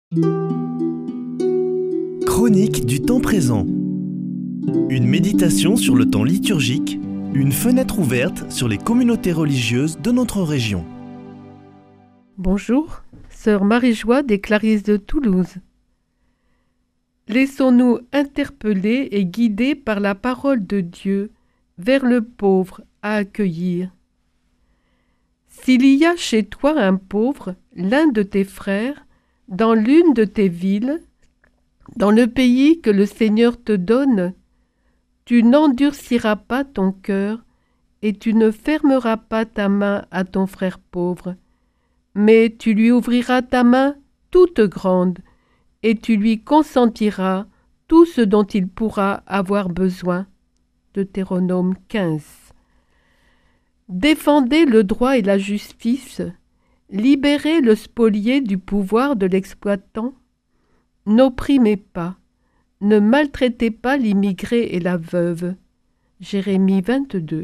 Chronique du temps présent. Une méditation sur le temps liturgique, une fenêtre ouverte sur les communautés religieuses de notre région. Bonjour, sœur Marie-Joie des Clarisses de Toulouse. Laissons-nous interpeller et guider par la parole de Dieu vers le pauvre à accueillir. S'il y a chez toi un pauvre, l'un de tes frères, dans l'une de tes villes, dans le pays que le Seigneur te donne, tu n'endurciras pas ton cœur et tu ne fermeras pas ta main à ton frère pauvre, mais tu lui ouvriras ta main toute grande et tu lui consentiras tout ce dont il pourra avoir besoin. Deutéronome 15. Défendez le droit et la justice, libérez le spolié du pouvoir de l'exploitant, n'opprimez pas, ne maltraitez pas l'immigré et la veuve. Jérémie 22.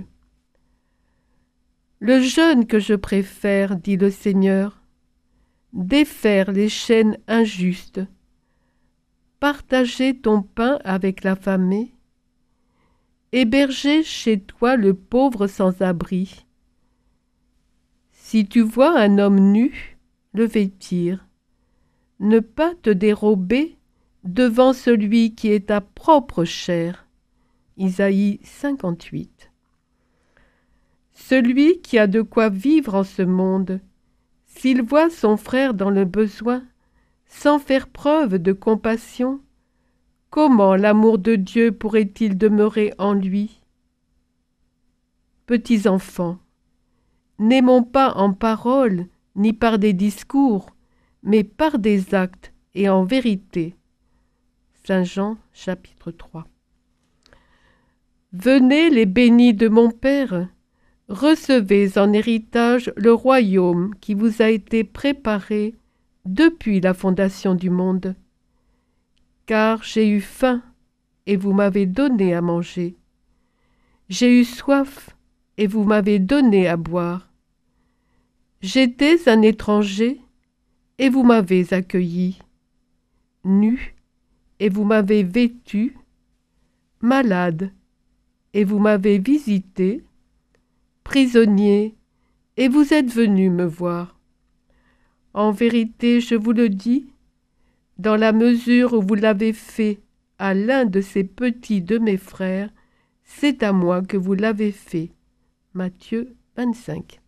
Le jeûne que je préfère, dit le Seigneur, défaire les chaînes injustes, partager ton pain avec l'affamé, héberger chez toi le pauvre sans abri. Si tu vois un homme nu, le vêtir, ne pas te dérober devant celui qui est ta propre chair. Isaïe 58. Celui qui a de quoi vivre en ce monde, s'il voit son frère dans le besoin, sans faire preuve de compassion, comment l'amour de Dieu pourrait-il demeurer en lui? Petits enfants, n'aimons pas en parole ni par des discours, mais par des actes et en vérité. Saint Jean, chapitre 3. Venez les bénis de mon Père, recevez en héritage le royaume qui vous a été préparé depuis la fondation du monde. Car j'ai eu faim, et vous m'avez donné à manger. J'ai eu soif, et vous m'avez donné à boire. J'étais un étranger, et vous m'avez accueilli. Nu, et vous m'avez vêtu. Malade, et vous m'avez visité. Prisonnier, et vous êtes venu me voir. En vérité, je vous le dis, dans la mesure où vous l'avez fait à l'un de ces petits de mes frères, c'est à moi que vous l'avez fait. Matthieu 25.